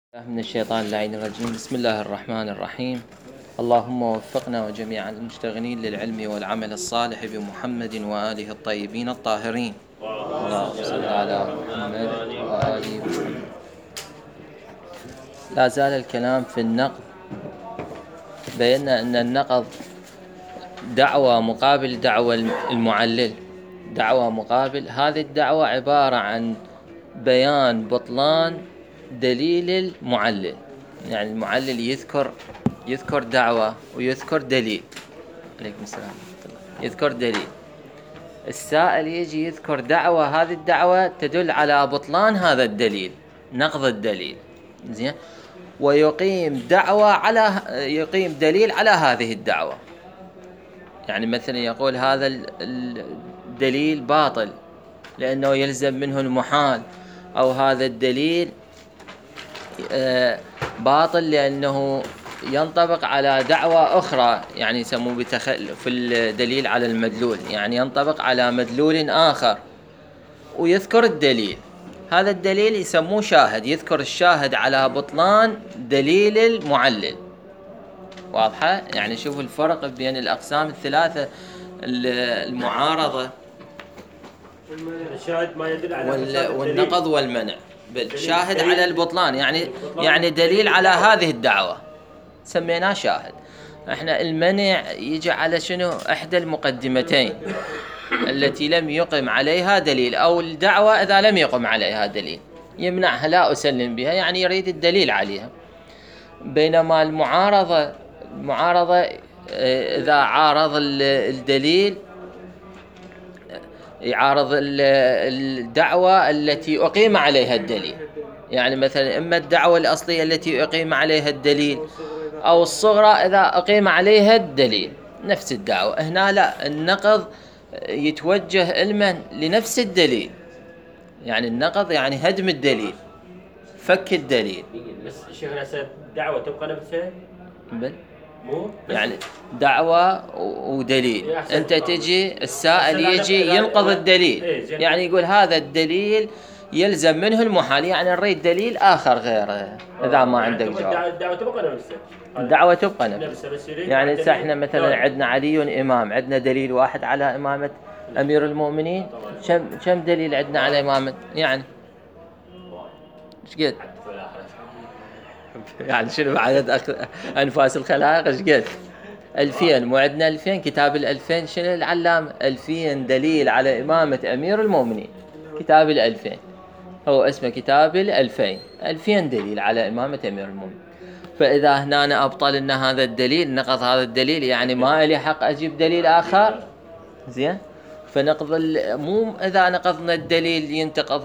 من الشيطان اللعين الرجيم. بسم الله الرحمن الرحيم. اللهم وفقنا وجميع المشتغلين للعلم والعمل الصالح بمحمد وآله الطيبين الطاهرين. اللهم صل على محمد وآل محمد. لا زال الكلام في النقض. بينا أن النقض دعوة مقابل دعوة المعلل، دعوة مقابل. هذه الدعوة عبارة عن بيان بطلان دليل المعلل. يعني المعلل يذكر دعوة ويذكر دليل. عليكم السلام ورحمة الله. يذكر دليل، السائل يجي يذكر دعوة، هذه الدعوة تدل على بطلان هذا الدليل، نقض الدليل، زين، ويقيم يقيم دليل على هذه الدعوة. يعني مثلا يقول هذا الدليل باطل لأنه يلزم منه المحال، أو هذا الدليل باطل لأنه ينطبق على دعوة أخرى، يعني يسموه في الدليل على المدلول، يعني ينطبق على مدلول آخر، ويذكر الدليل. هذا الدليل يسموه شاهد، يذكر الشاهد على بطلان دليل المعلل. واضحة؟ يعني شوفوا الفرق بين الأقسام الثلاثة: المعارضة والنقض والمنع. بالشاهد على البطلان يعني دليل على هذه الدعوة سميناه شاهد. احنا المنع يجي على شنو؟ احدى المقدمتين التي لم يقم عليها دليل، او الدعوة اذا لم يقم عليها دليل يمنعها، لا اسلم بها، يعني يريد الدليل عليها. بينما المعارضة اذا عارض الدليل يعارض الدعوة التي أقيم عليها الدليل. يعني مثلا إما الدعوة الأصلية التي أقيم عليها الدليل، أو الصغرى إذا أقيم عليها الدليل، نفس الدعوة. هنا لا، النقض يتوجه لنفس الدليل. يعني النقض يعني هدم الدليل، فك الدليل. بس شيخنا دعوة تبقى نفسها؟ يعني دعوة ودليل، أنت تجي السائل يجي ينقض الدليل، يعني يقول هذا الدليل يلزم منه المحال، يعني نريد دليل آخر غيره. إذا ما عندك جواب، الدعوة تبقى نفسها. الدعوة تبقى نفسها. يعني احنا مثلا عندنا علي إمام، عندنا دليل واحد على إمامة أمير المؤمنين. كم دليل عندنا على إمامة؟ يعني ايش قد؟ يعني شنو عدد أنفاس الخلائق؟ ايش قد؟ 2000. مو عندنا 2000 كتاب 2000؟ شنو العلامة 2000 دليل على إمامة أمير المؤمنين؟ كتاب 2000 هو اسمه كتاب 2000. 2000 دليل على إمامة أمير المؤمنين. فإذا هنا أبطل لنا هذا الدليل، نقض هذا الدليل، يعني ما لي حق أجيب دليل آخر. زين، فنقض مو إذا نقضنا الدليل ينتقض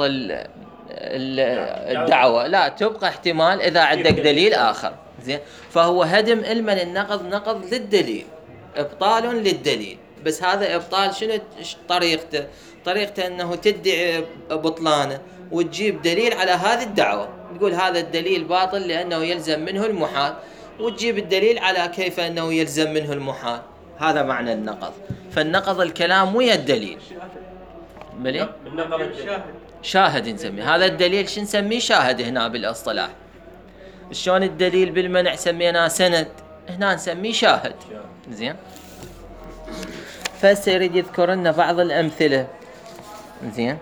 الدعوة، لا، تبقى احتمال إذا عندك دليل آخر. زين، فهو هدم علما النقض نقض للدليل، إبطال للدليل. بس هذا إبطال شنو طريقته أنه تدعي بطلانه وتجيب دليل على هذه الدعوة، تقول هذا الدليل باطل لأنه يلزم منه المحال، وتجيب الدليل على كيف أنه يلزم منه المحال. هذا معنى النقض. فالنقض الكلام ويا الدليل. بلي؟ شاهد نسميه هذا الدليل. شو نسميه؟ شاهد هنا بالاصطلاح. شلون الدليل بالمنع سميناه سند، هنا نسميه شاهد. زين، فسيريد يذكر لنا بعض الأمثلة. زين،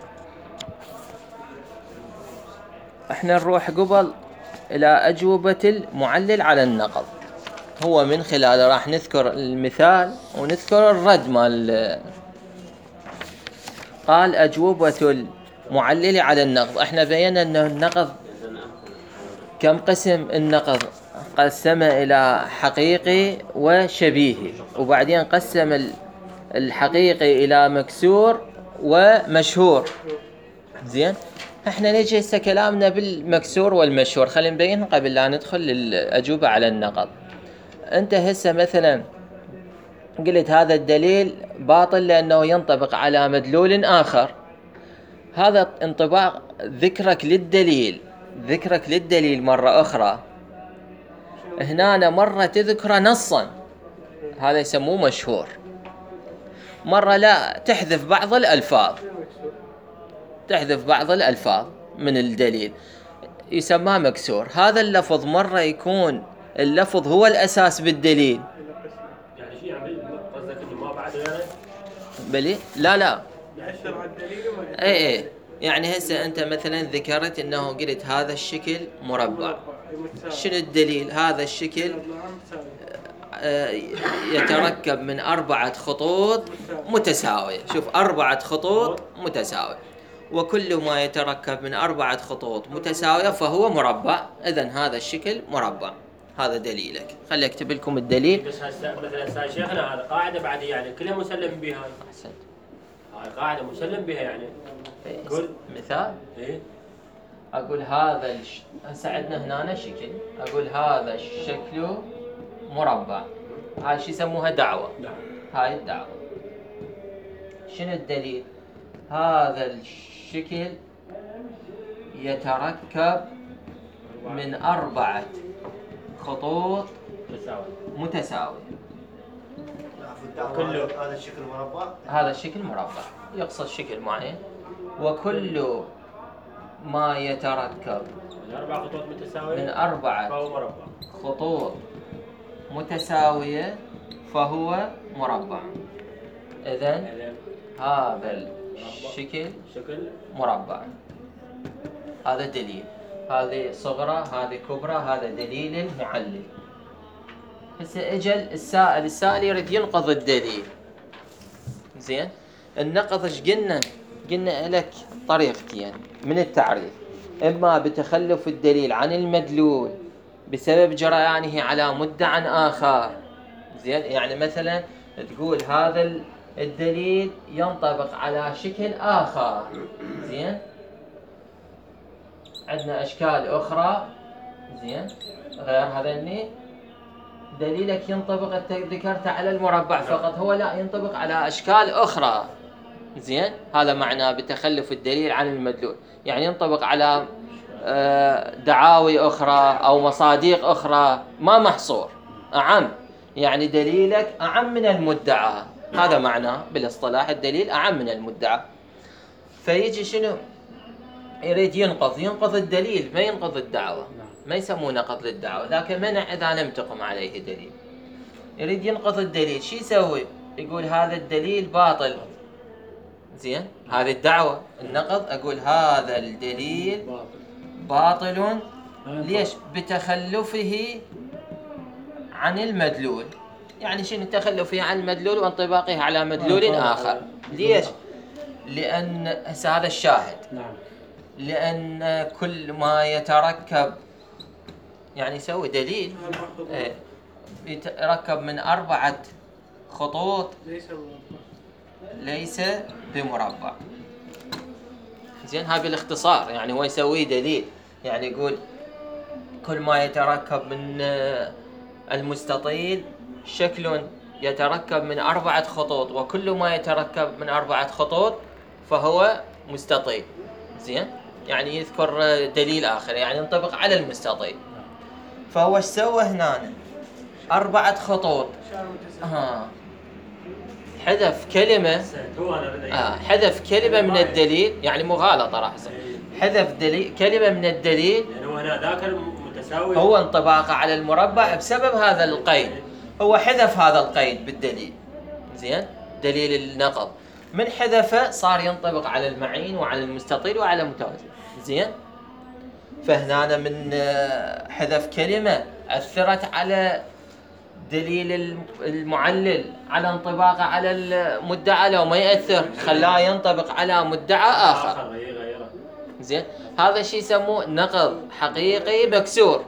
احنا نروح قبل إلى أجوبة المعلل على النقض. هو من خلاله راح نذكر المثال ونذكر الرد مال. قال أجوبة المعلل على النقض. احنا بينا أن النقض كم قسم. النقض قسم إلى حقيقي وشبيهي، وبعدين قسم الحقيقي إلى مكسور ومشهور. زين، احنا نجي هسه كلامنا بالمكسور والمشهور، خلينا نبين قبل لا ندخل للأجوبة على النقض. انت هسه مثلا قلت هذا الدليل باطل لأنه ينطبق على مدلول آخر. هذا انطباق ذكرك للدليل مرة أخرى، هنا مرة تذكر نصا، هذا يسموه مشهور. مرة لا، تحذف بعض الألفاظ من الدليل. يسمى مكسور. هذا اللفظ مرة يكون اللفظ هو الأساس بالدليل. يعني شيء يعني قصدك انه ما بعد غيره؟ بلي لا يأثر على الدليل ولا اي يعني هسه انت مثلا ذكرت انه قلت هذا الشكل مربع. شنو الدليل؟ هذا الشكل يتركب من 4 خطوط متساوية. شوف 4 خطوط متساوية، وكل ما يتركب من 4 خطوط متساوية فهو مربع. إذن هذا الشكل مربع. هذا دليلك. خلي اكتب لكم الدليل. بس هسه مثلا هسه شيخنا هذا قاعده بعد يعني كلها مسلم بها. أحسنت. هاي قاعده مسلم بها يعني. قول مثال. ايه أقول هذا هسه عندنا هنا شكل، أقول هذا الشكل مربع. هاي شو يسموها؟ دعوة. نعم. هاي الدعوة. شنو الدليل؟ هذا الشكل يتركب من 4 خطوط متساوية. كله هذا الشكل مربع. هذا الشكل مربع، يقصد شكل معين. وكل ما يتركب من 4 خطوط متساويه من 4 فهو مربع. خطوط متساوية فهو مربع. إذن هذا الشكل شكل مربع. هذا دليل. هذه صغرى، هذه كبرى، هذا دليل المعلل. هسه اجل السائل يريد ينقض الدليل. زين، النقض ايش قلنا؟ قلنا لك طريقتين من التعريف: اما بتخلف الدليل عن المدلول بسبب جريانه على مدعى آخر. زين، يعني مثلا تقول هذا الدليل ينطبق على شكل آخر. زين، عندنا أشكال أخرى. زين، غير هذني دليلك ينطبق، أنت ذكرت على المربع فقط، هو لا ينطبق على أشكال أخرى. زين، هذا معناه بتخلف الدليل عن المدلول، يعني ينطبق على دعاوي أخرى أو مصادق أخرى، ما محصور، أعم. يعني دليلك أعم من المدعى. هذا معناه بالاصطلاح الدليل أعم من المدعى. فيجي شنو يريد؟ ينقض الدليل، ما ينقض الدعوة. ما يسمونه نقض للدعوة، ذاك منع إذا لم تقم عليه دليل. يريد ينقض الدليل، شو يسوي؟ يقول هذا الدليل باطل. زين، هذه الدعوة. النقض أقول هذا الدليل باطل. ليش؟ بتخلفه عن المدلول. يعني شنو تخلفه عن المدلول وانطباقه على مدلول آخر. ليش؟ لأن هذا الشاهد. نعم. لأن كل ما يتركب، يعني يسوي دليل يتركب من 4 خطوط ليس بمربع. زين، هذا بالاختصار. يعني هو يسوي دليل، يعني يقول كل ما يتركب من المستطيل شكل يتركب من 4 خطوط، وكل ما يتركب من 4 خطوط فهو مستطيل. زين، يعني يذكر دليل آخر يعني ينطبق على المستطيل. فهو ايش سوى هنا؟ 4 خطوط. حذف كلمة. حذف كلمة من الدليل، يعني مغالطة راح يصير. حذف كلمة من الدليل. يعني هو هنا ذاك المتساوي هو انطباقه على المربع بسبب هذا القيد. هو حذف هذا القيد بالدليل. زين، دليل النقض من حذفه صار ينطبق على المعين وعلى المستطيل وعلى المتوازي. زين، فهنا من حذف كلمة أثرت على دليل المعلل على انطباقه على المدعى، لو ما يأثر خلاه ينطبق على مدعى آخر. زين، هذا الشيء يسموه نقض حقيقي مكسور.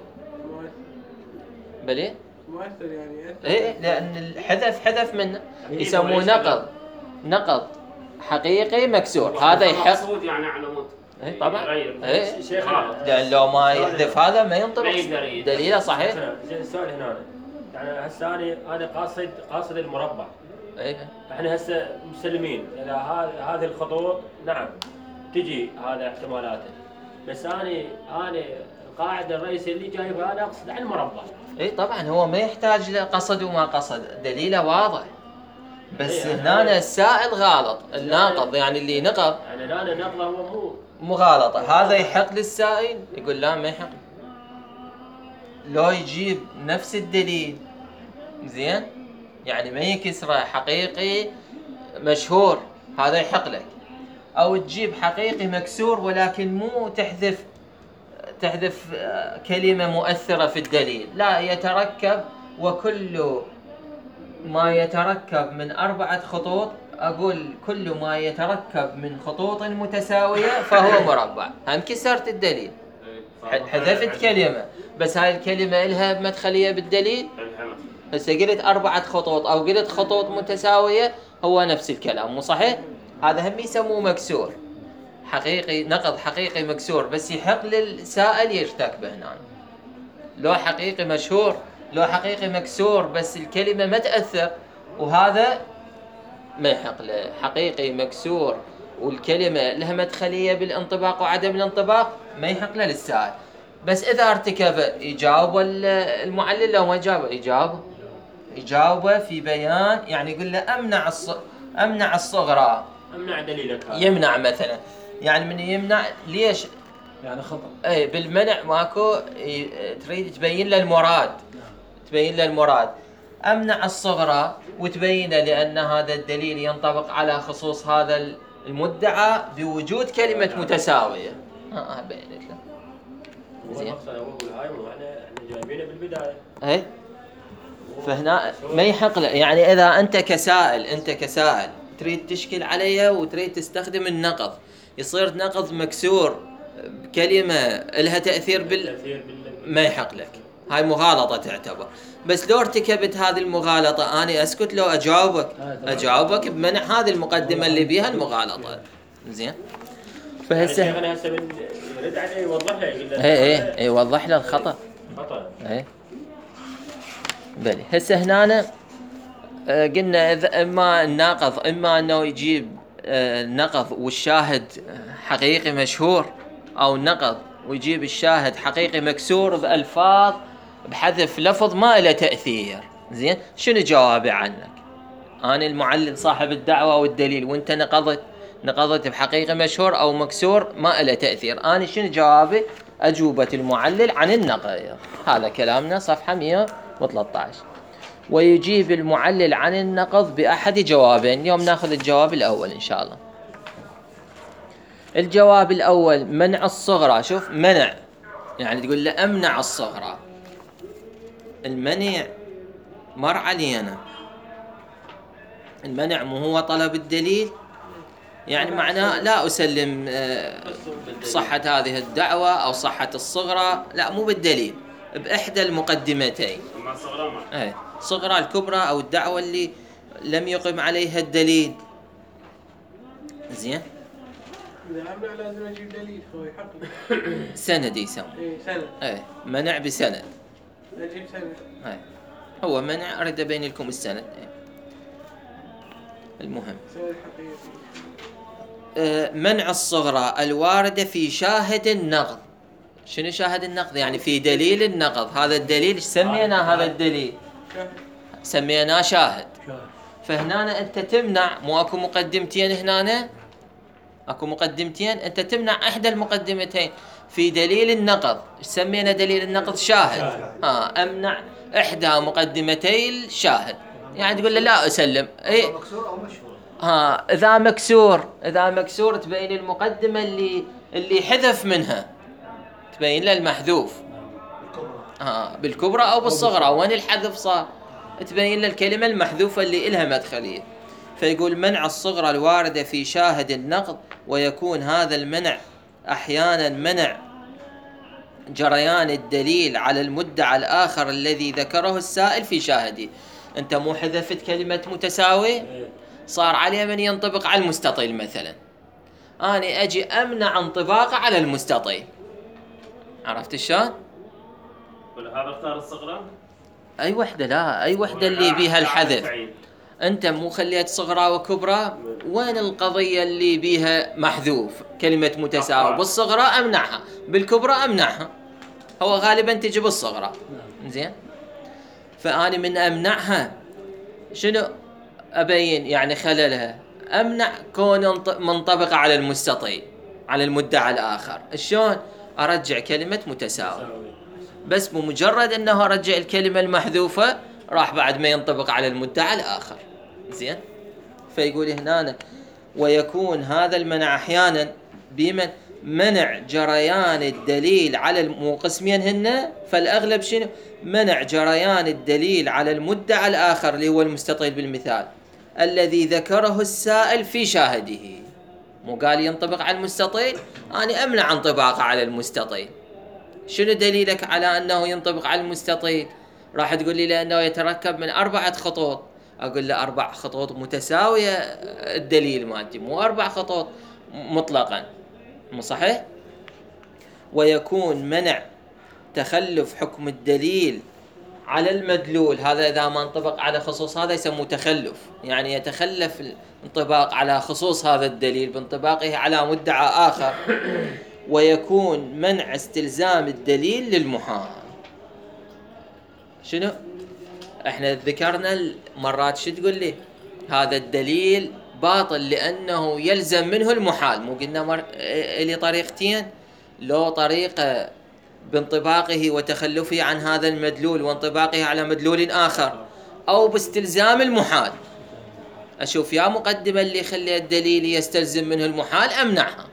بلي؟ مؤثر يعني يأثر. ايه، لأن الحذف حذف منه، يسموه نقض حقيقي مكسور. هذا يحق يعني على مود. ايه طبعا. ايه، شيخنا لأن لو ما يحذف هذا ما ينطبق دليله صحيح. زين، السؤال هنا يعني هسه انا قاصد المربع. ايه، احنا هسه مسلمين اذا هذه الخطوط نعم تجي هذا احتمالاته، بس انا القاعده الرئيسيه اللي جايبها انا اقصد على المربع. ايه طبعا، هو ما يحتاج لقصد وما قصد، دليله واضح. بس إيه، هنا السائل غلط، الناقض يعني اللي نقض. يعني انا نقضه هو مو مغالطة، هذا يحق للسائل؟ يقول لا ما يحق. لو يجيب نفس الدليل زين، يعني ما يكسره حقيقي مشهور، هذا يحق لك. او تجيب حقيقي مكسور ولكن مو تحذف كلمة مؤثرة في الدليل، لا يتركب، وكل ما يتركب من 4 خطوط، أقول كل ما يتركب من خطوط متساوية فهو مربع. هم كسرت الدليل، حذفت كلمة، بس هاي الكلمة إلها مدخلية بالدليل. هسه قلت 4 خطوط أو قلت خطوط متساوية، هو نفس الكلام، مو صحيح؟ هذا هم يسموه مكسور حقيقي، نقض حقيقي مكسور، بس يحق للسائل يرتكبه هنا. لو حقيقي مشهور، لو حقيقي مكسور بس الكلمة ما تأثر، وهذا ما يحق له. حقيقي مكسور والكلمة لها مدخلية بالانطباق وعدم الانطباق، ما يحق له للسائل. بس إذا ارتكب يجاوب المعلل، لو ما يجاوبه في بيان، يعني يقول له أمنع الصغرى، امنع دليلك هذا. يمنع مثلا، يعني من يمنع ليش؟ يعني خطأ. اي بالمنع ماكو، تريد تبين له المراد، تبين له المراد. امنع الصغرى وتبين لان هذا الدليل ينطبق على خصوص هذا المدعى بوجود كلمة متساوية. بينت له. زين. اقول هاي احنا جايبينه بالبداية. اي فهنا ما يحق له. يعني اذا انت كسائل تريد تشكل عليه وتريد تستخدم النقض، يصير نقض مكسور كلمة لها تأثير ما يحق لك، هاي مغالطة تعتبر. بس لو ارتكبت هذه المغالطة أنا أسكت، لو أجاوبك بمنع هذه المقدمة اللي بيها المغالطة. زين. فهسه يعني هسه يرد عليه يوضح له، يقول له اي يوضح له الخطأ. خطأ. اي بلي. هسه هنا قلنا اما الناقض، اما انه يجيب نقض والشاهد حقيقي مشهور، او نقض ويجيب الشاهد حقيقي مكسور بألفاظ بحذف لفظ ما له تأثير. زين، شنو جوابي عنك؟ انا المعلل صاحب الدعوة والدليل، وانت نقضت بحقيقي مشهور او مكسور ما له تأثير، انا شنو جوابي؟ أجوبة المعلل عن النقض. هذا كلامنا صفحة 113. ويجيب المعلل عن النقض بأحد جوابين. اليوم ناخذ الجواب الأول إن شاء الله. الجواب الأول منع الصغرى. شوف، منع يعني تقول له أمنع الصغرى. المنع مر علينا، المنع مو هو طلب الدليل، يعني معناه لا أسلم صحة هذه الدعوة أو صحة الصغرى، لا مو بالدليل، بإحدى المقدمتين. صغرى الكبرى أو الدعوة اللي لم يقم عليها الدليل. زين. إذا أمنع لازم أجيب دليل، هو يحقق. سند يسمى. سند. منع بسند. أجيب سند. هو منع، أريد أبين لكم السند. المهم. سند حقيقي. منع الصغرى الواردة في شاهد النقض. شنو شاهد النقض؟ يعني في دليل النقض. هذا الدليل سمينا، هذا الدليل سميناه شاهد. فهنا أنت تمنع، مو أكو مقدمتين هنا، أكو مقدمتين، أنت تمنع إحدى المقدمتين في دليل النقض. سمينا دليل النقض شاهد. أمنع إحدى مقدمتي الشاهد، يعني تقول له لا أسلم. مكسور أو مشهور. إذا مكسور تبين المقدمة اللي حذف منها، تبين له المحذوف. بالكبرى أو بالصغرى، وين الحذف صار؟ تبين له الكلمة المحذوفة اللي إلها مدخلية. فيقول منع الصغرى الواردة في شاهد النقض، ويكون هذا المنع أحيانا منع جريان الدليل على المدعى الآخر الذي ذكره السائل في شاهده. أنت مو حذفت كلمة متساوي، صار عليه من ينطبق على المستطيل مثلا، أنا أجي أمنع انطباقه على المستطيل. عرفت شلون؟ ولهذا اختار الصغرى. أي وحدة، لا أي وحدة اللي بيها الحذف. أنت مو خليت صغرى وكبرى، وين القضية اللي بيها محذوف كلمة متساوي؟ بالصغرى أمنعها، بالكبرى أمنعها. هو غالبا تجي بالصغرى. زين، فأنا من أمنعها شنو أبين؟ يعني خللها، أمنع كون منطبقة على المستطيل. على المدعى الآخر. شلون أرجع كلمة متساوي؟ بس بمجرد أنه أرجع الكلمة المحذوفة راح بعد ما ينطبق على المدعى الآخر. زين، فيقول هنا ويكون هذا المنع أحيانا بمن منع جريان الدليل على مو قسمين هن، فالأغلب شنو؟ منع جريان الدليل على المدعى الآخر اللي هو المستطيل بالمثال الذي ذكره السائل في شاهده. مو قال ينطبق على المستطيل، أنا أمنع انطباقه على المستطيل. شنو دليلك على أنه ينطبق على المستطيل؟ راح تقول لي لأنه يتركب من 4 خطوط. أقول له 4 خطوط متساوية الدليل مالتي، مو 4 خطوط مطلقا، مو صحيح؟ ويكون منع تخلف حكم الدليل على المدلول، هذا إذا ما انطبق على خصوص هذا يسموه تخلف، يعني يتخلف الانطباق على خصوص هذا الدليل بانطباقه على مدعى آخر. ويكون منع استلزام الدليل للمحال. شنو؟ احنا ذكرنا مرات شو تقول لي؟ هذا الدليل باطل لأنه يلزم منه المحال. مو قلنا لي طريقتين؟ لو طريقة بانطباقه وتخلفه عن هذا المدلول وانطباقه على مدلول آخر، أو باستلزام المحال. أشوف يا مقدمة اللي يخلي الدليل يستلزم منه المحال أمنعها.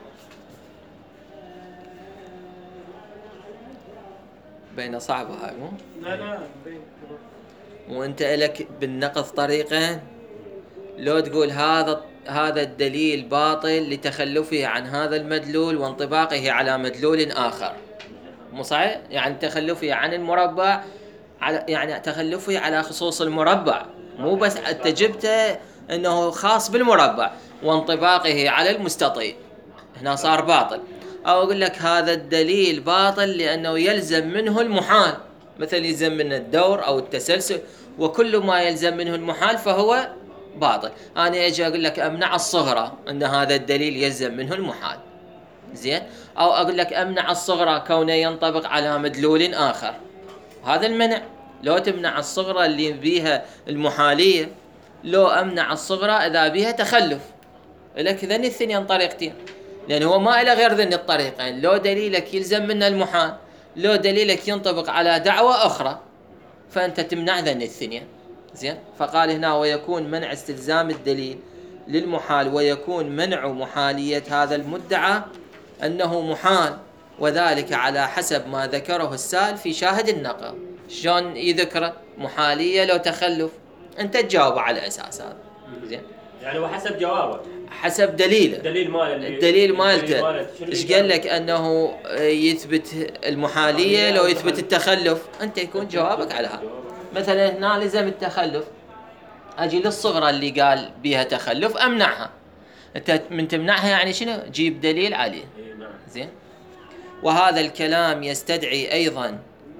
بين صعبة هاي مو؟ لا بين. وانت لك بالنقض طريقين. لو تقول هذا الدليل باطل لتخلفه عن هذا المدلول وانطباقه على مدلول آخر، مو صحيح؟ يعني تخلفه عن المربع يعني تخلفه على خصوص المربع، مو بس انت جبته انه خاص بالمربع وانطباقه على المستطيل، هنا صار باطل. او اقول لك هذا الدليل باطل لانه يلزم منه المحال، مثل يلزم منه الدور او التسلسل، وكل ما يلزم منه المحال فهو باطل. انا اجي اقول لك امنع الصغرى ان هذا الدليل يلزم منه المحال، زين، او اقول لك امنع الصغرى كونه ينطبق على مدلول اخر، هذا المنع. لو تمنع الصغرى اللي بيها المحاليه، لو امنع الصغرى اذا بيها تخلف، لك ذني الثنين طريقتين، لان هو ما له غير ذني الطريقين. لو دليلك يلزم منه المحال، لو دليلك ينطبق على دعوة أخرى، فأنت تمنع ذني الثنين. زين، فقال هنا ويكون منع استلزام الدليل للمحال، ويكون منع محالية هذا المدعى أنه محال، وذلك على حسب ما ذكره السائل في شاهد النقل. شلون يذكره؟ محالية لو تخلف، أنت تجاوب على أساس هذا. زين، يعني وحسب جوابه، حسب دليله. الدليل مالته ايش قال لك؟ انه يثبت المحاليه لو يثبت التخلف، انت يكون جوابك على هذا. مثلا هنا لزم التخلف، اجي للصغرى اللي قال بيها تخلف امنعها. انت من تمنعها يعني شنو؟ جيب دليل عليه. زين، وهذا الكلام يستدعي ايضا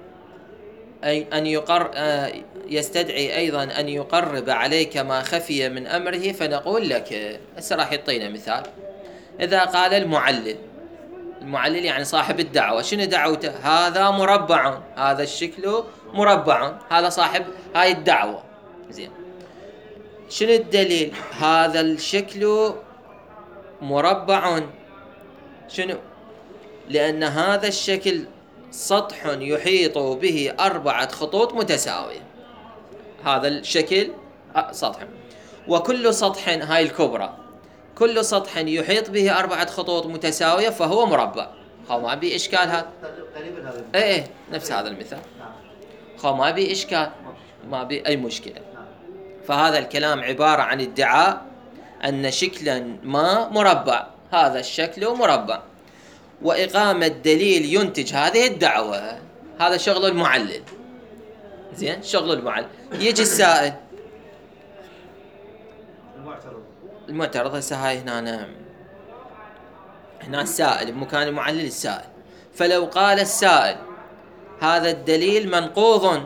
أن يقرب عليك ما خفي من أمره، فنقول لك هسه راح يعطينا مثال. إذا قال المعلل يعني صاحب الدعوة، شنو دعوته؟ هذا مربع، هذا الشكل مربع، هذا صاحب هاي الدعوة. زين، شنو الدليل؟ هذا الشكل مربع، شنو؟ لأن هذا الشكل سطح يحيط به 4 خطوط متساوية. هذا الشكل سطح، وكل سطح، هاي الكبرى، كل سطح يحيط به 4 خطوط متساوية فهو مربع. خو ما بي إشكال هذا؟ تقريبا هذا ايه نفس هذا المثال. خو ما بي إشكال، ما بي أي مشكلة. فهذا الكلام عبارة عن ادعاء أن شكلا ما مربع، هذا الشكل مربع، وإقامة دليل ينتج هذه الدعوة. هذا شغل المعلل. زين، شغل المعلل. يجي السائل المعترض. هسه هاي هنا السائل بمكان المعلل السائل. فلو قال السائل هذا الدليل منقوض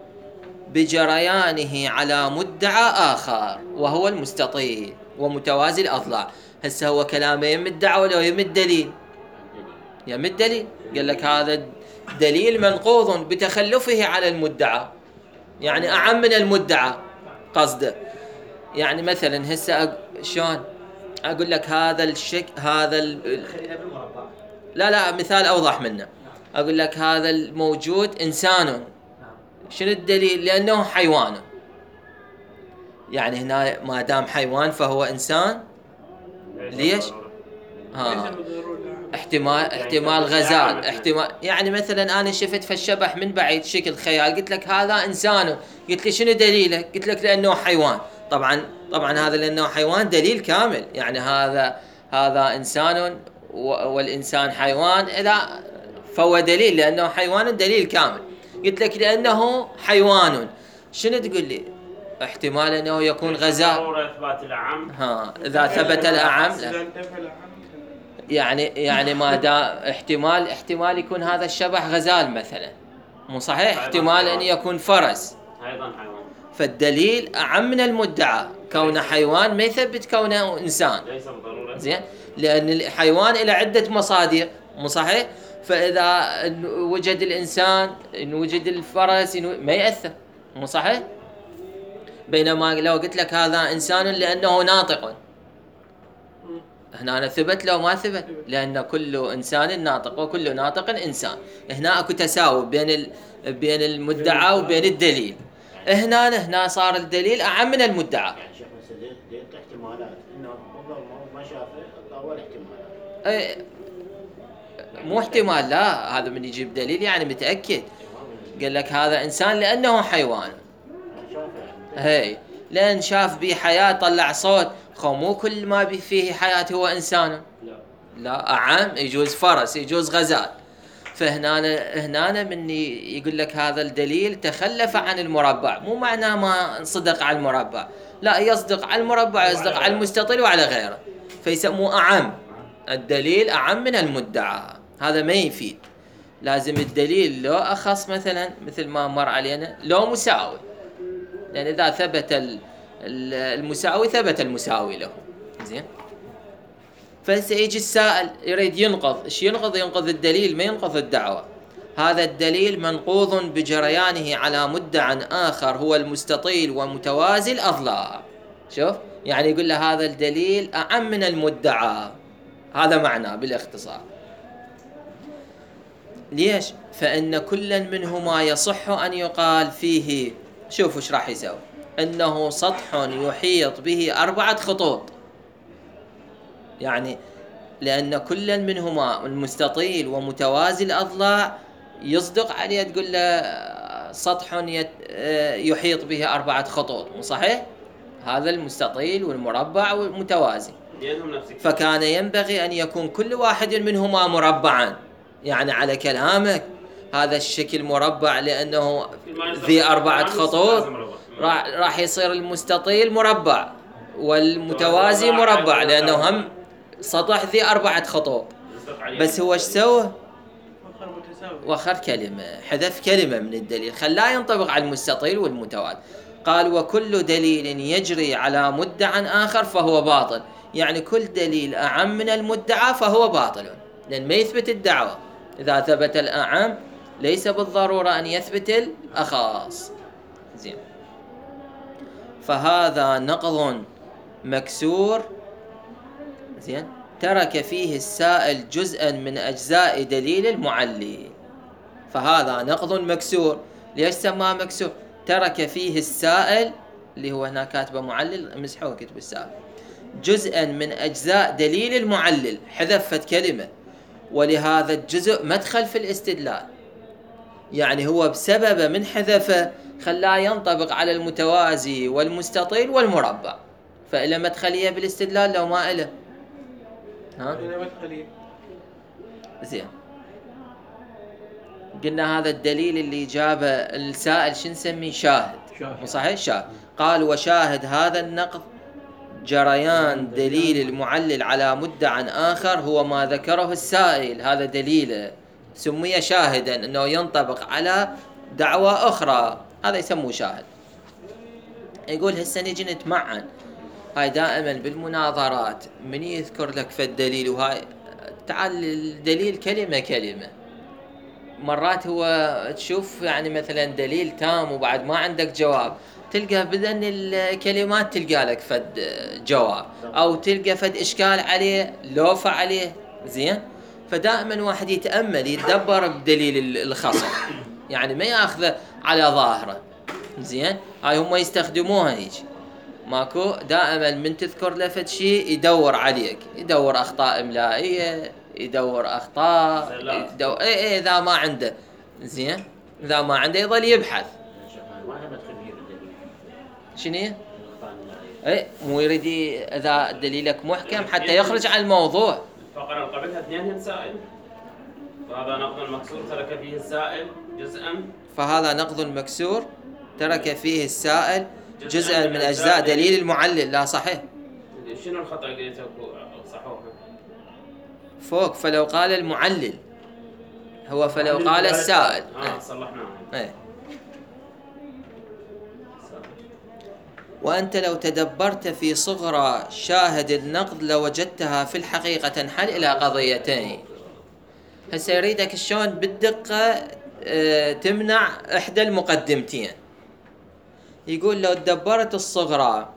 بجريانه على مدعى آخر وهو المستطيل ومتوازي الأضلاع. هسه هو كلامه يم الدعوة لو يم الدليل؟ يم الدليل. قال لك هذا دليل منقوض بتخلفه على المدعى، يعني أعم من المدعى قصده. يعني مثلا هسه شلون اقول لك هذا خلينا بالمربع. لا مثال اوضح منه. اقول لك هذا الموجود انسان. نعم. شنو الدليل؟ لانه حيوان. يعني هنا ما دام حيوان فهو انسان. ليش؟ احتمال غزال، احتمال. يعني مثلا انا شفت فالشبح من بعيد شكل خيال، قلت لك هذا انسان، قلت لي شنو دليله؟ قلت لك لانه حيوان. طبعا هذا لانه حيوان دليل كامل، يعني هذا انسان والانسان حيوان، اذا فهو دليل لانه حيوان، دليل كامل. قلت لك لانه حيوان، شنو تقول لي؟ احتمال انه يكون غزال. ضرورة اثبات الاعم. اذا ثبت الاعم إذا انتفى العام يعني ما دام احتمال يكون هذا الشبح غزال مثلا، مو صحيح؟ احتمال ان يكون فرس، ايضا حيوان. فالدليل اعم من المدعى. كونه حيوان ما يثبت كونه انسان. ليس بالضرورة. زين، لان الحيوان له عده مصادر، مو صحيح؟ فاذا وجد الانسان، ان وجد الفرس، ما ياثر، مو صحيح؟ بينما لو قلت لك هذا انسان لانه ناطق، هنا ثبت لو ما ثبت، لأن كل إنسان ناطق وكل ناطق إنسان. هنا أكو تساوي بين المدعى وبين الدليل. هنا صار الدليل أعم من المدعى. يعني شيخ مثلا ديت احتمالات انه ما شافه اول احتمالات. مو احتمال، لا، هذا من يجيب دليل يعني متأكد. قال لك هذا إنسان لأنه حيوان. هي لأن شاف به حياة، طلع صوت. مو كل ما فيه حياة هو إنسان. لا، أعم، يجوز فرس، يجوز غزال. فهنا من يقول لك هذا الدليل تخلف عن المربع، مو معناه ما صدق على المربع، لا، يصدق على المربع، يصدق على المستطيل وعلى غيره، فيسموه أعم. الدليل أعم من المدعى. هذا ما يفيد. لازم الدليل لو أخص، مثل ما مر علينا، لو مساوي، لأن إذا ثبت المساوي ثبت المساوي له. زين، فسيجي السائل يريد ينقض. ايش ينقض؟ ينقض الدليل، ما ينقض الدعوة. هذا الدليل منقوض بجريانه على مدعى آخر هو المستطيل ومتوازي الأضلاع. شوف، يعني يقول له هذا الدليل أعم من المدعى. هذا معناه بالاختصار. ليش؟ فإن كلا منهما يصح أن يقال فيه، شوفوا ايش راح يسوي، انه سطح يحيط به 4 خطوط. يعني لان كلا منهما المستطيل ومتوازي الاضلاع يصدق عليه تقول له سطح يحيط به 4 خطوط، مو صحيح؟ هذا المستطيل والمربع والمتوازي. فكان ينبغي ان يكون كل واحد منهما مربعا. يعني على كلامك هذا الشكل مربع لانه ذي 4 خطوط، راح يصير المستطيل مربع والمتوازي مربع، لأنه هم سطح ذي 4 خطوط. بس هو ايش سوى؟ وخر كلمة، حذف كلمة من الدليل، خلاه ينطبق على المستطيل والمتوازي. قال وكل دليل يجري على مدعى آخر فهو باطل. يعني كل دليل أعم من المدعى فهو باطل، لأن ما يثبت الدعوة. إذا ثبت الأعم ليس بالضرورة أن يثبت الأخص. زين، فهذا نقض مكسور. زين، ترك فيه السائل جزءا من أجزاء دليل المعلل. فهذا نقض مكسور. ليش سماه مكسور؟ ترك فيه السائل، اللي هو هنا كاتبه معلل، مسحوه كتب السائل، جزءا من أجزاء دليل المعلل، حذفت كلمة، ولهذا الجزء مدخل في الاستدلال. يعني هو بسبب من حذفه خلاه ينطبق على المتوازي والمستطيل والمربع، فإلى مدخلية بالاستدلال لو ما إله. إلى مدخلية. زين، قلنا هذا الدليل اللي جابه السائل شو نسميه؟ شاهد. صحيح، شاهد. قال وشاهد هذا النقض جريان دليل المعلل على مدعى آخر هو ما ذكره السائل. هذا دليله سمي شاهدا، أنه ينطبق على دعوة أخرى، هذا يسموه شاهد. يقول هسه نجي نتمعن. هاي دائما بالمناظرات من يذكر لك في الدليل، وهاي تعال الدليل كلمة كلمة، مرات هو تشوف يعني مثلا دليل تام وبعد ما عندك جواب، تلقى بدن الكلمات تلقى لك فد جواب، او تلقى فد اشكال عليه لوفة عليه. زين، فدائما واحد يتأمل يتدبر بدليل الخصم، يعني ما ياخذه على ظاهره. زين، هاي هم يستخدموها هيك، ماكو دائما من تذكر له فد شيء يدور عليك، يدور اخطاء املائيه، يدور اخطاء، يدور اي اذا ما عنده. زين، اذا ما عنده يظل يبحث. وانا بدخل فيه بالدليل. شنو؟ اي مو يريد اذا دليلك محكم حتى يخرج عن الموضوع. الفقرة اللي قبلها اثنين سائل، وهذا نقض مكسور ترك فيه السائل جزءا. فهذا نقض مكسور ترك فيه السائل جزءا من اجزاء دليل المعلل. لا صحيح. شنو الخطأ اللي صحوه؟ فوق فلو قال المعلل، هو فلو قال السائل. صلحناه. ايه. وأنت لو تدبرت في صغرى شاهد النقض لوجدتها في الحقيقة تنحل إلى قضيتين. هسه يريدك شلون بالدقة تمنع إحدى المقدمتين. يقول لو تدبرت الصغرى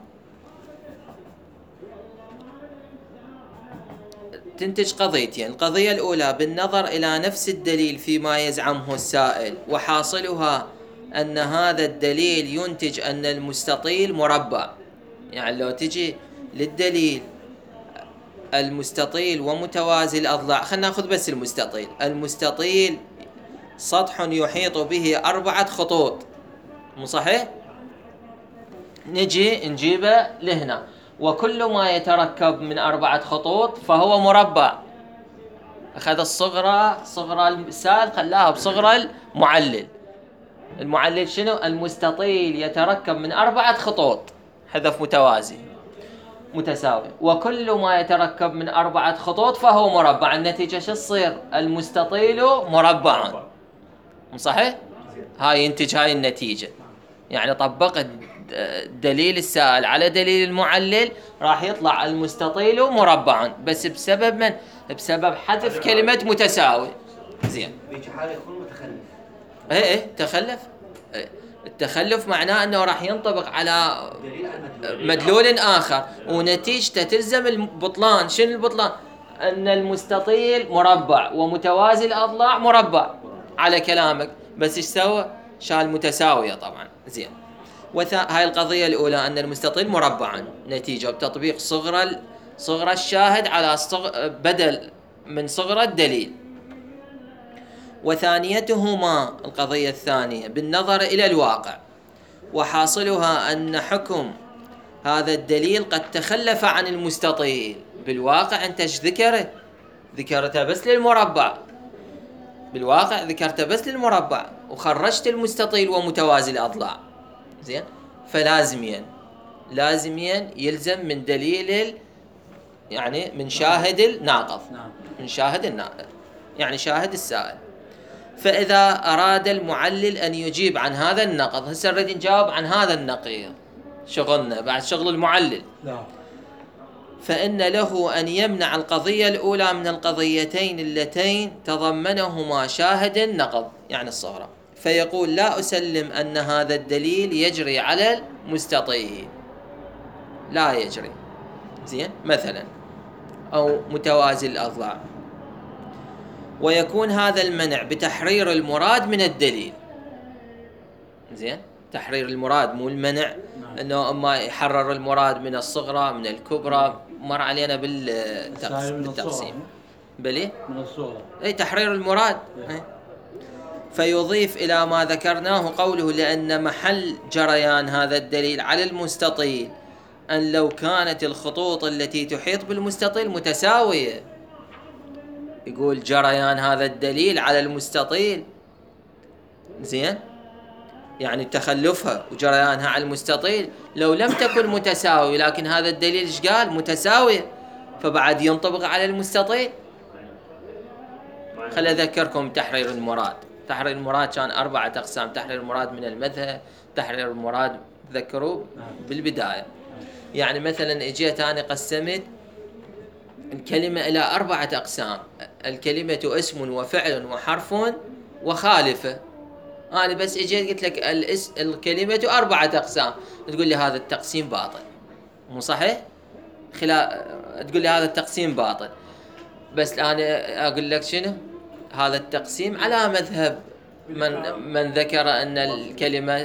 تنتج قضيتين. القضية الأولى بالنظر إلى نفس الدليل فيما يزعمه السائل، وحاصلها أن هذا الدليل ينتج أن المستطيل مربع. يعني لو تجي للدليل المستطيل ومتوازي الأضلاع، خلنا نأخذ بس المستطيل. المستطيل سطح يحيط به 4 خطوط، مو صحيح؟ نجي نجيبه لهنا، وكل ما يتركب من 4 خطوط فهو مربع. أخذ صغرى السائل خلاها بصغرى المعلل. المعلل شنو؟ المستطيل يتركب من 4 خطوط، حذف متوازي متساوي، وكل ما يتركب من 4 خطوط فهو مربع. النتيجة شو تصير؟ المستطيل مربعا. صحيح؟ هاي ينتج هاي النتيجة. يعني طبقت دليل السائل على دليل المعلل، راح يطلع المستطيل مربعا، بس بسبب من؟ بسبب حذف كلمة متساوي. زين، بيجي حاله يكون متخلف. ايه تخلف. التخلف معناه انه راح ينطبق على مدلول اخر، ونتيجته تلزم البطلان. شنو البطلان؟ ان المستطيل مربع ومتوازي الاضلاع مربع على كلامك، بس ايش سوى؟ شال متساويه طبعا. زين، هاي القضيه الاولى ان المستطيل مربعا، نتيجه بتطبيق صغرى الشاهد على بدل من صغرى الدليل. وثانيتهما القضية الثانية بالنظر إلى الواقع، وحاصلها أن حكم هذا الدليل قد تخلف عن المستطيل. بالواقع أنت ايش ذكرته بس للمربع. بالواقع ذكرته بس للمربع وخرجت المستطيل ومتوازي الأضلاع. زين، لازميا يلزم من دليل يعني من شاهد الناقض، من شاهد الناقض يعني شاهد السائل. فإذا أراد المعلل أن يجيب عن هذا النقض، هسه نريد نجاوب عن هذا النقيض، شغلنا بعد شغل المعلل، فإن له أن يمنع القضية الأولى من القضيتين اللتين تضمنهما شاهد النقض، يعني الصغرى، فيقول لا أسلم أن هذا الدليل يجري على المستطيل، لا يجري. زين، مثلا أو متوازي الأضلاع. ويكون هذا المنع بتحرير المراد من الدليل. زين، تحرير المراد مو المنع، انه اما يحرر المراد من الصغرى من الكبرى، مر علينا بالتقسيم. بلي من الصغرى، اي تحرير المراد. فيضيف الى ما ذكرناه قوله لان محل جريان هذا الدليل على المستطيل ان لو كانت الخطوط التي تحيط بالمستطيل متساوية. يقول جريان هذا الدليل على المستطيل، زين، يعني تخلفها وجريانها على المستطيل لو لم تكن متساوي، لكن هذا الدليل ايش قال؟ متساوية، فبعد ينطبق على المستطيل. خل أذكركم تحرير المراد. تحرير المراد كان 4 أقسام: تحرير المراد من المذهب، تحرير المراد تذكروا بالبداية. يعني مثلا اجيت أنا قسمت الكلمة إلى 4 أقسام: الكلمة اسم وفعل وحرف وخالفة. أنا بس إجيت قلت لك الكلمة 4 أقسام، تقول لي هذا التقسيم باطل، مو صحيح؟ تقول لي هذا التقسيم باطل، بس أنا أقول لك شنو؟ هذا التقسيم على مذهب من ذكر أن الكلمة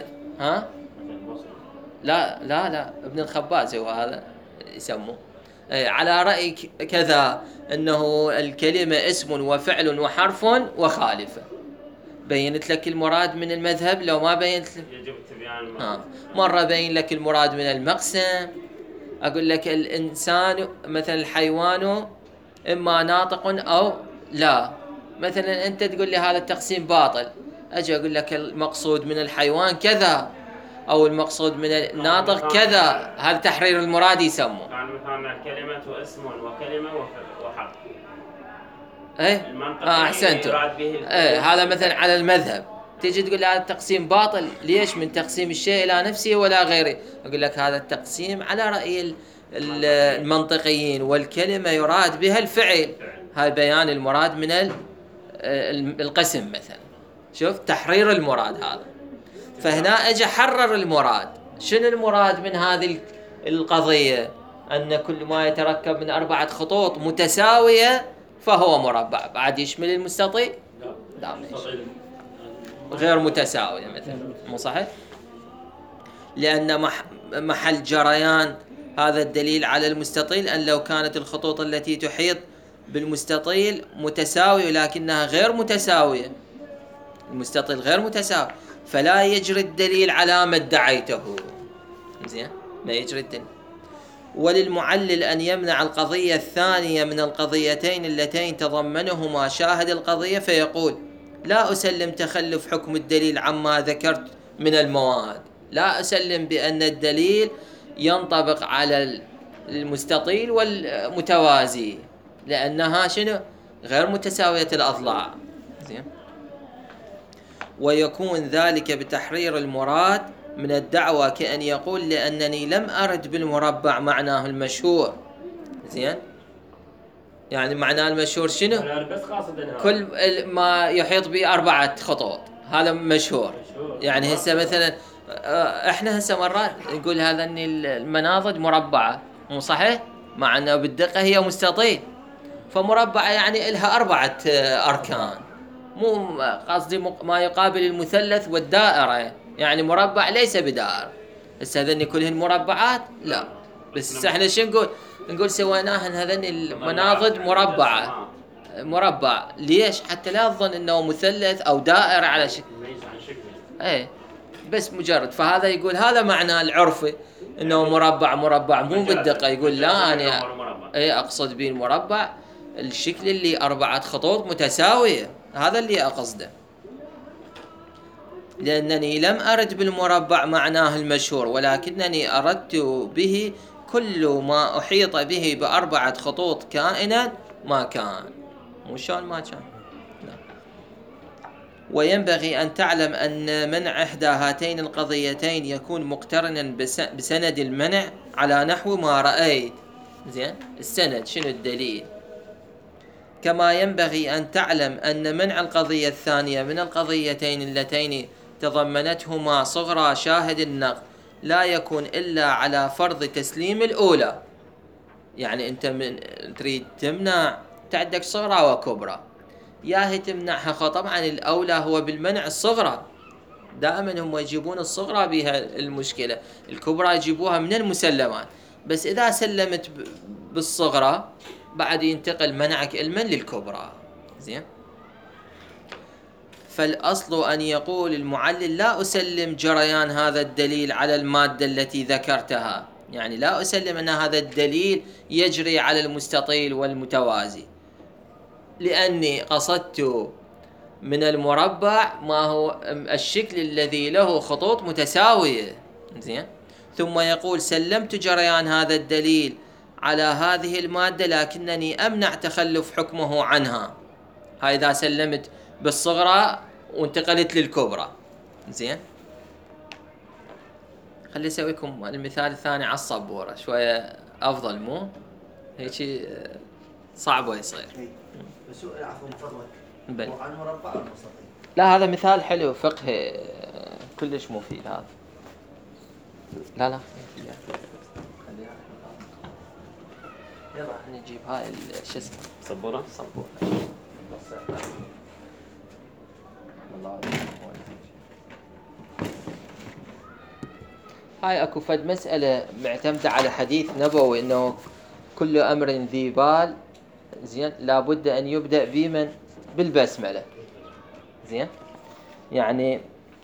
لا ابن الخباز هو هذا يسموه، على رأي كذا أنه الكلمة اسم وفعل وحرف وخالفة. بينت لك المراد من المذهب لو ما بينت لك يجب تبيان مرة بين لك المراد من المقسم. أقول لك الإنسان مثلا الحيوان إما ناطق أو لا، مثلا أنت تقول لي هذا التقسيم باطل، أجي أقول لك المقصود من الحيوان كذا أو المقصود من الناطق كذا، هذا تحرير المراد يسموه. يعني مثلا الكلمة اسم وكلمة وحرف. أحسنتم. هذا مثلا على المذهب. تيجي تقول لي هذا التقسيم باطل، ليش؟ من تقسيم الشيء إلى نفسه ولا غيره. أقول لك هذا التقسيم على رأي المنطقيين، والكلمة يراد بها الفعل، هذا بيان المراد من القسم مثلا. شوف تحرير المراد هذا. فهنا أجي حرر المراد. شنو المراد من هذه القضية؟ أن كل ما يتركب من 4 خطوط متساوية فهو مربع. بعد يشمل المستطيل؟ لا غير متساوية مثلا، مو صحيح؟ لأن محل جريان هذا الدليل على المستطيل أن لو كانت الخطوط التي تحيط بالمستطيل متساوية لكنها غير متساوية، المستطيل غير متساوي، فلا يجري الدليل على ما ادعيته. زين، ما يجري الدليل. وللمعلل أن يمنع القضية الثانية من القضيتين اللتين تضمنهما شاهد القضية، فيقول لا أسلم تخلف حكم الدليل عما ذكرت من المواد، لا أسلم بأن الدليل ينطبق على المستطيل والمتوازي لأنها شنو؟ غير متساوية الأضلاع. زين. ويكون ذلك بتحرير المراد من الدعوة كأن يقول لأنني لم أرد بالمربع معناه المشهور. زين، يعني معناه المشهور شنو؟ كل ما يحيط به 4 خطوط هذا مشهور. يعني هسه مثلا احنا هسه مرات نقول هذا ان المناضد مربعة، مو صحيح؟ مع انه بالدقة هي مستطيل، فمربعة يعني لها 4 أركان، مو قصدي ما يقابل المثلث والدائرة، يعني مربع ليس بدائرة. هسه هذني كلهن مربعات؟ لا، بس احنا شو نقول سويناهن هذني المناضد مربع. ليش؟ حتى لا تظن انه مثلث او دائرة على شكل، بس مجرد. فهذا يقول هذا معنى العرفي انه مربع مو بالدقة. يقول لا، انا اقصد به المربع الشكل اللي 4 خطوط متساوية، هذا اللي اقصده. لأنني لم أرد بالمربع معناه المشهور، ولكنني أردت به كل ما أحيط به ب4 خطوط كائنا ما كان، مو شلون ما كان. وينبغي أن تعلم أن منع إحدى هاتين القضيتين يكون مقترنا بسند المنع على نحو ما رأيت. زين، السند شنو الدليل؟ كما ينبغي أن تعلم أن منع القضية الثانية من القضيتين اللتين تضمنتهما صغرى شاهد النقل لا يكون إلا على فرض تسليم الأولى. يعني أنت تريد تمنع، تعدك صغرى وكبرى، يا هي تمنعها. طبعا الأولى هو بالمنع الصغرى، دائما هم يجيبون الصغرى بها المشكلة، الكبرى يجيبوها من المسلمات. بس إذا سلمت بالصغرى بعد ينتقل منعك علما للكبرى. زين. فالأصل أن يقول المعلل لا أسلم جريان هذا الدليل على المادة التي ذكرتها، يعني لا أسلم أن هذا الدليل يجري على المستطيل والمتوازي، لأني قصدت من المربع ما هو الشكل الذي له خطوط متساوية. زين. ثم يقول سلمت جريان هذا الدليل على هذه المادة لكنني أمنع تخلف حكمه عنها. هاي إذا سلمت بالصغرى وانتقلت للكبرى. زين. خلي أسويكم المثال الثاني على الصبورة شوية أفضل، مو هيك صعب يصير. بس عفوا من فضلك، وعن مربع المستطيل لا هذا مثال حلو فقه كلش مفيد هذا. لا خليها. يلا نجيب هاي شو اسمه سبورة. هاي اكو فد مسألة معتمدة على حديث نبوي انه كل امر ذي بال زين لابد ان يبدأ بمن؟ بالبسملة. زين يعني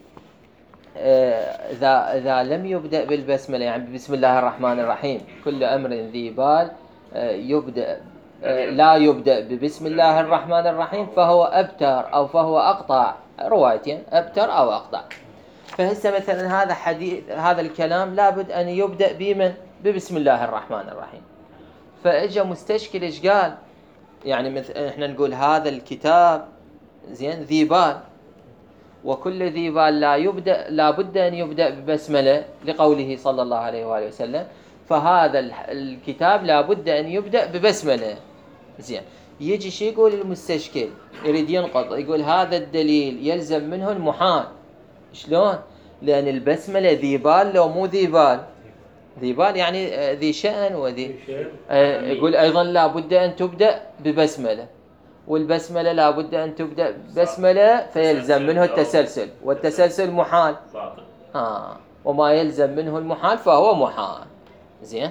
إذا لم يبدأ بالبسملة يعني بسم الله الرحمن الرحيم كل أمر ذي بال يبدأ لا يبدأ ببسم الله الرحمن الرحيم فهو أبتر أو فهو أقطع، روايتين أبتر أو أقطع. فهسه مثلا هذا حديث هذا الكلام لابد أن يبدأ بمن؟ ببسم الله الرحمن الرحيم. فإجا مستشكل إيش قال؟ يعني إحنا نقول هذا الكتاب زين ذي بال، وكل ذي بال لا بد أن يبدأ ببسملة لقوله صلى الله عليه وآله وسلم، فهذا الكتاب لا بد أن يبدأ ببسملة. زين يجي شي يقول المستشكل يريد ينقض، يقول هذا الدليل يلزم منه المحال. شلون؟ لأن البسملة ذي بال لو مو ذي بال، ذي بال يعني ذي شأن وذي يقول أيضا لا بد أن تبدأ ببسملة، والبسملة لا بد أن تبدأ ببسملة فيلزم منه التسلسل، والتسلسل محال. وما يلزم منه المحال فهو محال. زين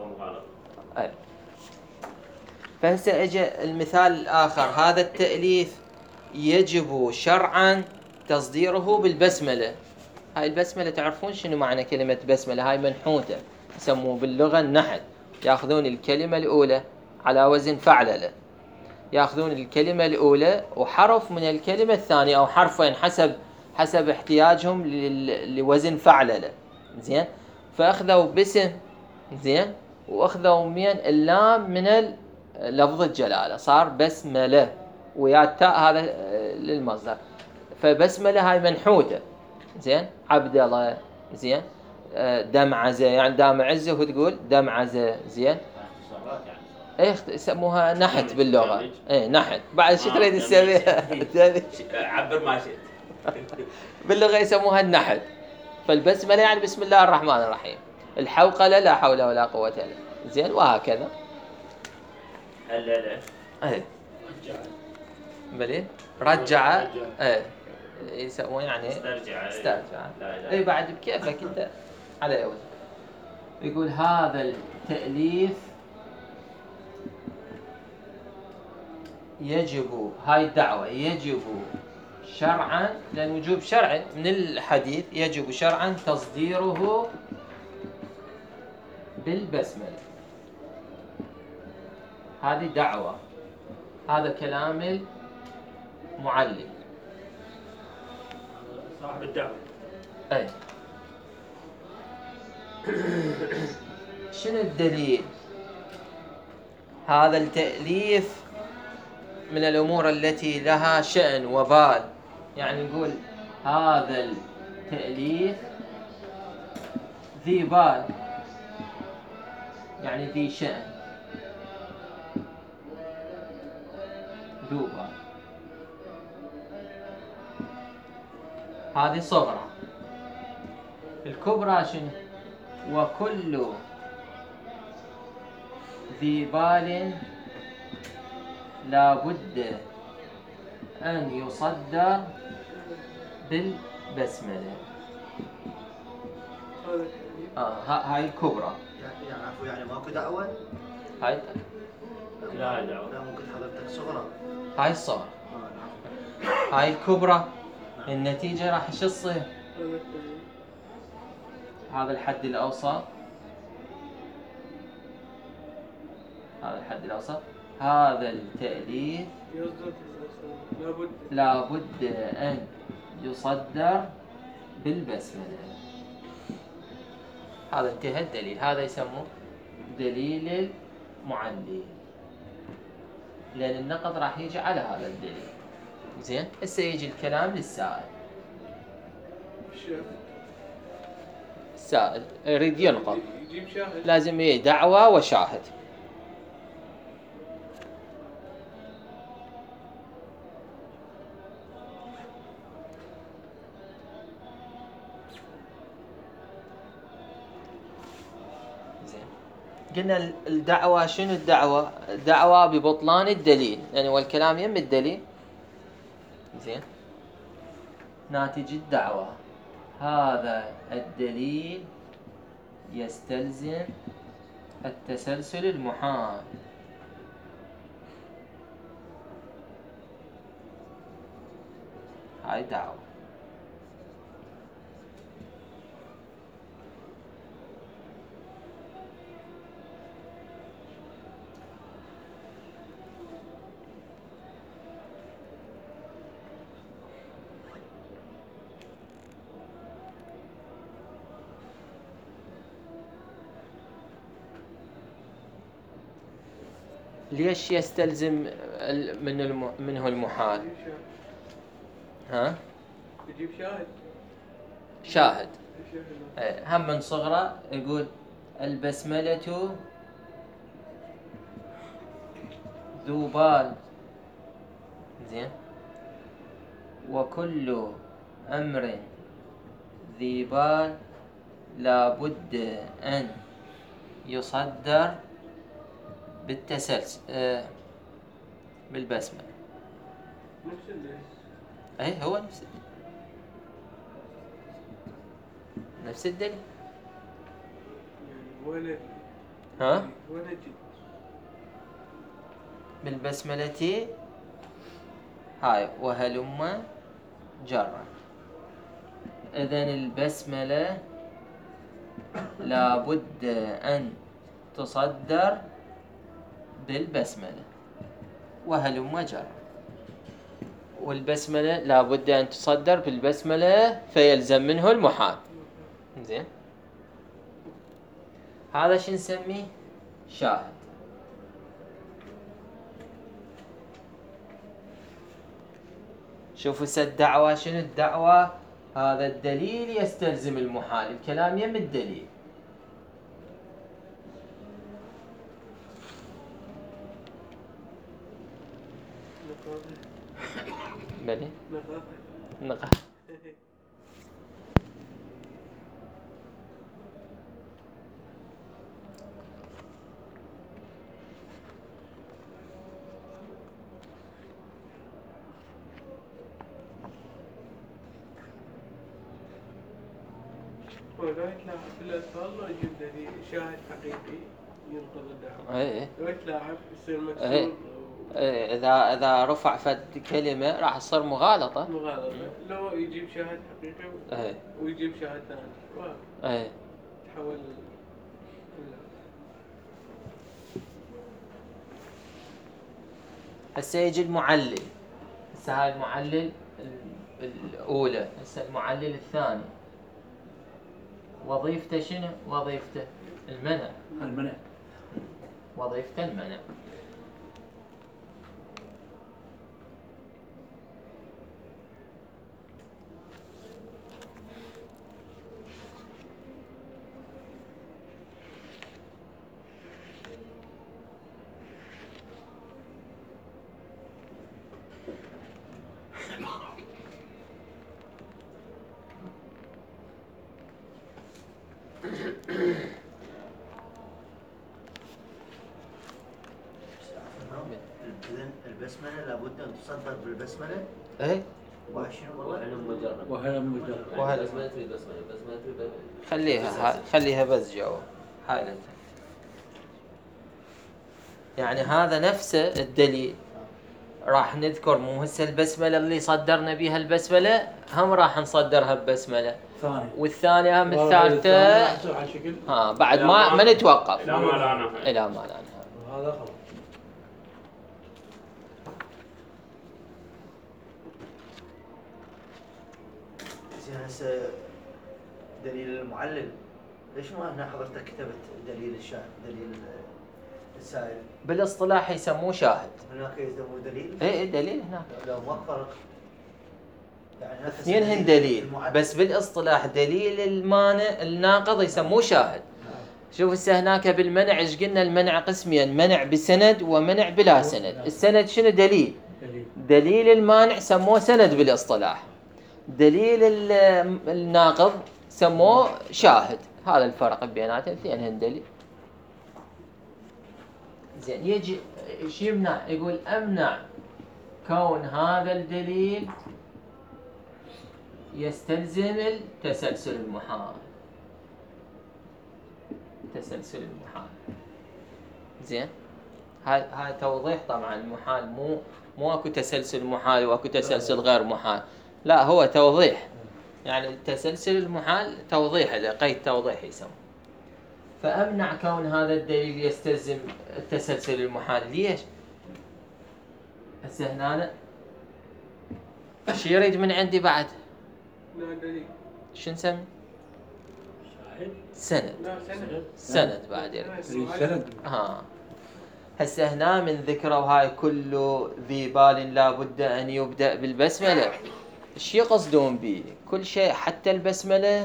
فهسه اجى المثال الآخر، هذا التأليف يجب شرعا تصديره بالبسملة. هاي البسملة تعرفون شنو معنى كلمة بسملة؟ هاي منحوتة يسموه باللغة النحت، يأخذون الكلمة الأولى على وزن فعللة، يأخذون الكلمة الأولى وحرف من الكلمة الثانية أو حرفين حسب احتياجهم لوزن فعللة. زين فأخذوا باسم زين وأخذوا من اللام من لفظ الجلالة صار بسملة، ويا التاء هذا للمصدر. فبسملة هاي منحوتة. زين عبد الله زين دمعزة يعني دام عزة وتقول دمعزة. زين ايه يسموها نحت باللغة. ايه نحت بعد شو تريد تسويها؟ عبر ما شئت. باللغة يسموها النحت. فالبسملة يعني بسم الله الرحمن الرحيم، الحوقلة لا حول ولا قوة الا بالله. زين وهكذا. هلا ايه بلي رجع ايه يسموه يعني استرجع. اي بعد بكيفك انت على وجه. يقول هذا التأليف يجب، هاي الدعوة يجب شرعا، لأن وجوب شرعي من الحديث، يجب شرعا تصديره بالبسملة. هذه دعوة، هذا كلام المعلم صاحب الدعوة. أي شنو الدليل؟ هذا التأليف من الأمور التي لها شأن وبال، يعني نقول هذا التأليف ذي بال يعني ذي شأن ذو بال. هذه صغرى. الكبرى شنو؟ وكل ذي بال لا بد أن يصدر بالبسملة. هاي الكبرى. يعني عفوا يعني ماكو دعوة؟ هاي لا دعوة. لا ممكن حضرتك صغرى. هاي الصغرى. هاي الكبرى النتيجة راح شو تصير؟ هذا الحد الأوسط، هذا الحد الأوسط. هذا التأليف لا بد أن يصدر بالبسملة. هذا انتهى الدليل. هذا يسموه دليل المعلل، لأن النقض راح يجي على هذا الدليل. زين هسه يجي الكلام للسائل. السائل يريد ينقض لازم دعوة وشاهد. قلنا الدعوة شنو الدعوة؟ الدعوة ببطلان الدليل، يعني والكلام يم الدليل. زين، ناتج الدعوة هذا الدليل يستلزم التسلسل المحال. هاي دعوة. ليش يستلزم منه المحال؟ ها؟ يجيب شاهد. شاهد. هم من صغره يقول البسملة ذو بال. زين، وكل أمر ذي بال لابد أن يصدر بالتسلسل بالبسملة. نفس الدليل. أي هو نفس الدليل. وين ها؟ وين الجد؟ بالبسملة هاي وهلم جرا. إذن البسملة لابد أن تصدر بالبسملة وهلم جرا، والبسملة لابد أن تصدر بالبسملة فيلزم منه المحال. زين، هذا شو نسميه؟ شاهد. شوفوا الدعوة شنو الدعوة؟ هذا الدليل يستلزم المحال، الكلام يم الدليل. بلي نقاط. ولا يتلاعب بالألفاظ لو يجيب دليل شاهد حقيقي ينقض الدعوة. اي لو يتلاعب يصير اي مكسور اذا رفع فد كلمة راح تصير مغالطة. مغالطة. لو يجيب شاهد حقيقي اي ويجيب شاهد ثاني اي تحول. هسه يجي المعلل. هسه هاي المعلل الأولى، هسه المعلل الثاني وظيفته شنو؟ وظيفته المنع. المنع. وظيفته المنع. إذن البسملة لابد أن تصدر بالبسملة. اي وشنو والله؟ وهل خليها بس جواب حالتها. يعني هذا نفسه الدليل راح نذكر. مو هسه البسملة اللي صدرنا بها البسملة هم راح نصدرها ببسملة ثاني، والثانية هم الثالثة. ها بعد ما نتوقف لا ما لا نهاية. إلى ما لا نهاية. هذا خلاص. زين هسه دليل المعلل، ليش ما هنا حضرتك كتبت دليل دليل السائل؟ بالاصطلاح يسموه شاهد. هناك يسموه دليل؟ اي دليل هناك. لو ما فرق يعني اثنينهن دليل، بس بالاصطلاح دليل المانع الناقض يسموه شاهد. شوف هسه هناك بالمنع ايش قلنا؟ المنع قسمين، منع بسند ومنع بلا سند. السند شنو؟ دليل. دليل المانع سموه سند بالاصطلاح، دليل الناقض سموه شاهد. هذا الفرق بيناتهم، اثنينهن دليل. زين يجي ايش يمنع؟ يقول امنع كون هذا الدليل يستلزم التسلسل المحال. تسلسل المحال. زين هاي توضيح. طبعا المحال مو اكو تسلسل محال واكو تسلسل غير محال، لا هو توضيح. يعني التسلسل المحال توضيح، له قيد توضيح يسمى. فامنع كون هذا الدليل يستلزم التسلسل المحال. ليش؟ هسه هنا ايش يريد من عندي بعد؟ لا دليل. شو نسمي؟ شاهد. سند. لا سند. سند بعد يريد. سند. هسه هنا من ذكروا هاي كل ذي بال لابد أن يبدأ بالبسملة. ايش يقصدون به؟ كل شيء حتى البسملة.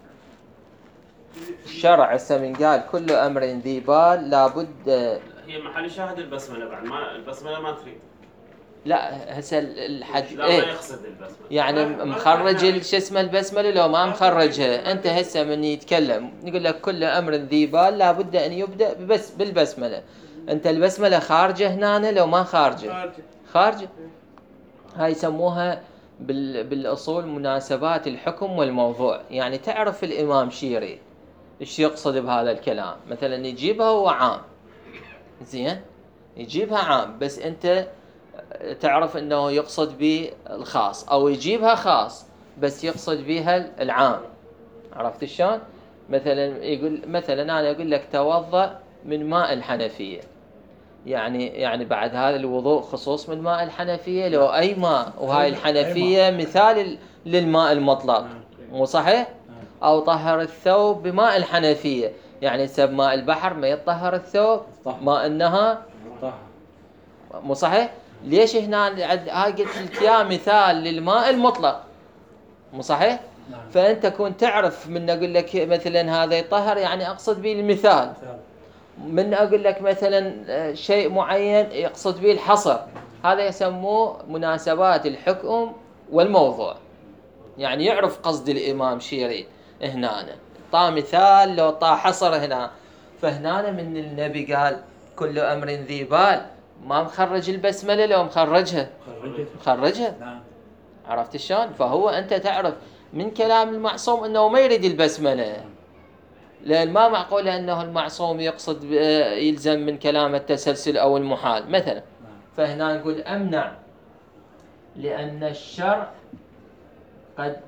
الشرع هسه من قال كل أمر ذي بال لابد. هي محل شاهد البسملة بعد، ما البسملة ما تريد. لا هسه الحد لا ما يقصد البسملة. يعني مخرج شو اسمه البسملة لو ما مخرجها. انت هسه من يتكلم يقول لك كل أمر ذي بال لابد أن يبدأ بالبسملة. انت البسملة خارجة هنا لو ما خارجة؟ خارجة. هاي يسموها بالأصول مناسبات الحكم والموضوع. يعني تعرف الإمام شي يريد، ايش يقصد بهذا الكلام. مثلا يجيبها هو عام، زين يجيبها عام بس انت تعرف انه يقصد به الخاص، او يجيبها خاص بس يقصد بها العام. عرفت شلون؟ مثلا يقول مثلا انا اقول لك توضأ من ماء الحنفية، يعني بعد هذا الوضوء خصوص من ماء الحنفية لو أي ماء، وهاي الحنفية مثال للماء المطلق، مو صحيح؟ أو طهر الثوب بماء الحنفية، يعني سب ماء البحر ما يطهر الثوب، ماء النهر مو صحيح؟ ليش هنا هاي قلت لك يا مثال للماء المطلق، مو صحيح؟ فأنت كنت تعرف من أقول لك مثلا هذا يطهر، يعني أقصد به المثال. من أقول لك مثلا شيء معين يقصد به الحصر، هذا يسموه مناسبات الحكم والموضوع. يعني يعرف قصد الإمام شي يريد هنا. طا مثال لو طا حصر هنا. فهنا من النبي قال كل أمر ذي بال، ما مخرج البسملة لو مخرجها؟ مخرجها. عرفت شلون؟ فهو أنت تعرف من كلام المعصوم أنه ما يريد البسملة، لأن ما معقول أنه المعصوم يقصد يلزم من كلام التسلسل أو المحال مثلا. فهنا نقول أمنع لأن الشرع قد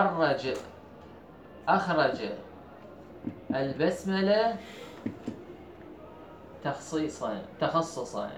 أخرج البسملة تخصصا.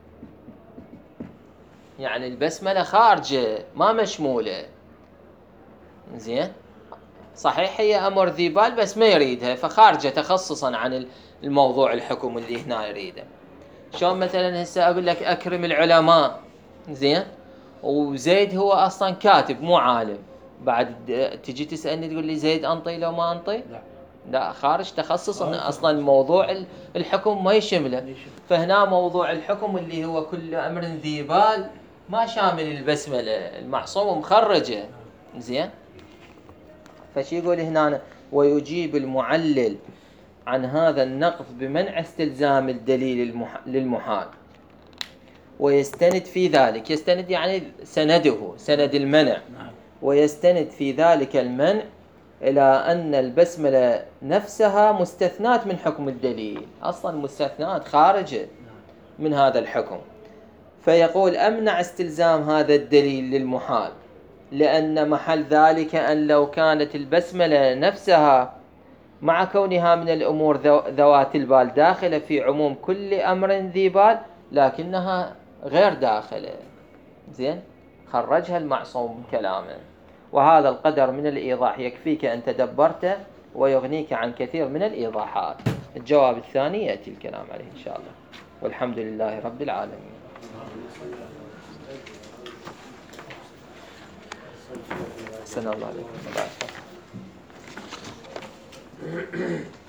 يعني البسملة خارجة ما مشمولة. زين صحيح هي أمر ذي بال بس ما يريدها، فخارجة تخصصا عن الموضوع الحكم اللي هنا يريده. شلون مثلا هسه أقول لك أكرم العلماء، زين وزيد هو أصلا كاتب مو عالم، بعد تجي تسألني تقول لي زيد أنطي لو ما أنطي؟ لا خارج تخصص أصلا موضوع الحكم ما يشمله. فهنا موضوع الحكم اللي هو كل أمر ذي بال ما شامل البسملة، المعصوم مخرجه. زين فشي يقول هنا ويجيب المعلل عن هذا النقض بمنع استلزام الدليل للمحال، ويستند في ذلك، يستند يعني سند المنع، ويستند في ذلك المنع إلى أن البسملة نفسها مستثنات من حكم الدليل، أصلا مستثنات خارجة من هذا الحكم. فيقول أمنع استلزام هذا الدليل للمحال، لأن محل ذلك أن لو كانت البسملة نفسها مع كونها من الأمور ذوات البال داخلة في عموم كل أمر ذي بال، لكنها غير داخلة. زين خرجها المعصوم من كلامه. وهذا القدر من الإيضاح يكفيك أن تدبرته ويغنيك عن كثير من الإيضاحات. الجواب الثاني يأتي الكلام عليه إن شاء الله، والحمد لله رب العالمين. أحسن الله عليكم.